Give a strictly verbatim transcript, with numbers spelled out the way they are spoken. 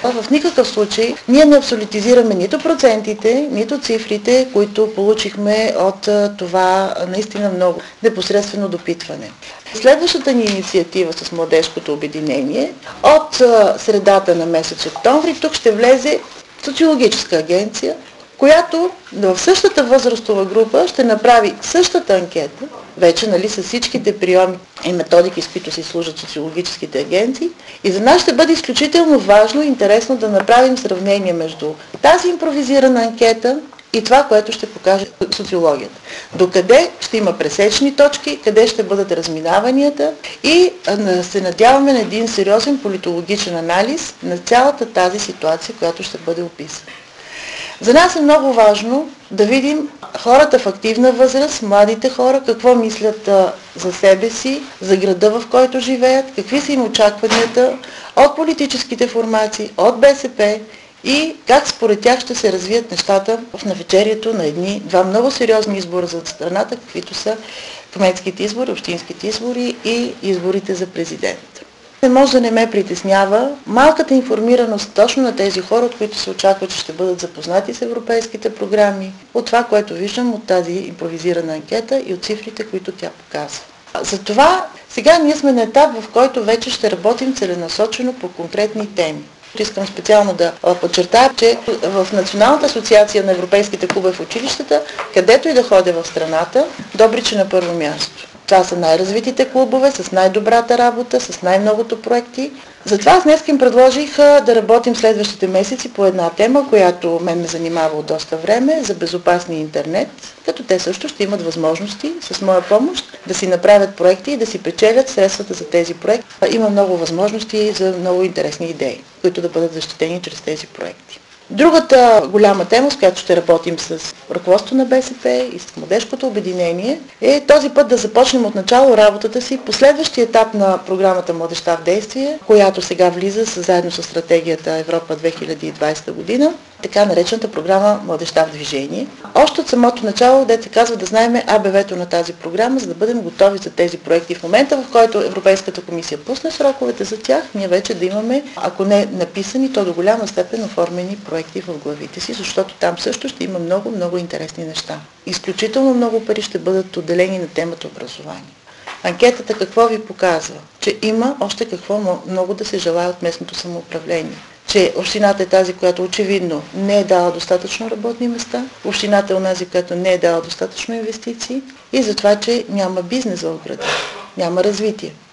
В никакъв случай ние не абсолютизираме нито процентите, нито цифрите, които получихме от това наистина много непосредствено допитване. Следващата ни инициатива с Младежкото обединение от средата на месец октомври тук ще влезе социологическа агенция, която в същата възрастова група ще направи същата анкета, вече нали, с всичките приеми и методики, с които се служат социологическите агенции. И за нас ще бъде изключително важно и интересно да направим сравнение между тази импровизирана анкета и това, което ще покаже социологията. Докъде ще има пресечни точки, къде ще бъдат разминаванията и се надяваме на един сериозен политологичен анализ на цялата тази ситуация, която ще бъде описана. За нас е много важно да видим хората в активна възраст, младите хора, какво мислят а, за себе си, за града, в който живеят, какви са им очакванията от политическите формации, от БСП и как според тях ще се развият нещата в навечерието на едни два много сериозни избора за страната, каквито са кметските избори, общинските избори и изборите за президент. Не може да не ме притеснява малката информираност точно на тези хора, от които се очаква, че ще бъдат запознати с европейските програми, от това, което виждам от тази импровизирана анкета и от цифрите, които тя показва. Затова сега ние сме на етап, в който вече ще работим целенасочено по конкретни теми. Искам специално да подчертая, че в Националната асоциация на европейските клубове в училищата, където и да ходя в страната, Добрич е на първо място. Това са най-развитите клубове, с най-добрата работа, с най-многото проекти. Затова аз днес им предложих да работим следващите месеци по една тема, която мен ме занимава от доста време, за безопасния интернет, като те също ще имат възможности с моя помощ да си направят проекти и да си печелят средствата за тези проекти. Има много възможности за много интересни идеи, които да бъдат защитени чрез тези проекти. Другата голяма тема, с която ще работим с ръководството на БСП и с Младежкото обединение, е този път да започнем от начало работата си по следващия етап на програмата Младежта в действие, която сега влиза заедно с стратегията Европа две хиляди и двадесета година, така наречената програма Младежта в движение. Още от самото начало, дето се казва, да знаем А Б В-то на тази програма, за да бъдем готови за тези проекти. В момента, в който Европейската комисия пусне сроковете за тях, ние вече да имаме, ако не написани, то до голяма степен оформени проекти в главите си, защото там също ще има много, много интересни неща. Изключително много пари ще бъдат отделени на темата образование. Анкетата какво ви показва? Че има още какво много да се желае от местното самоуправление. Че общината е тази, която очевидно не е дала достатъчно работни места, общината е онази, която не е дала достатъчно инвестиции и за това, че няма бизнес в града, няма развитие.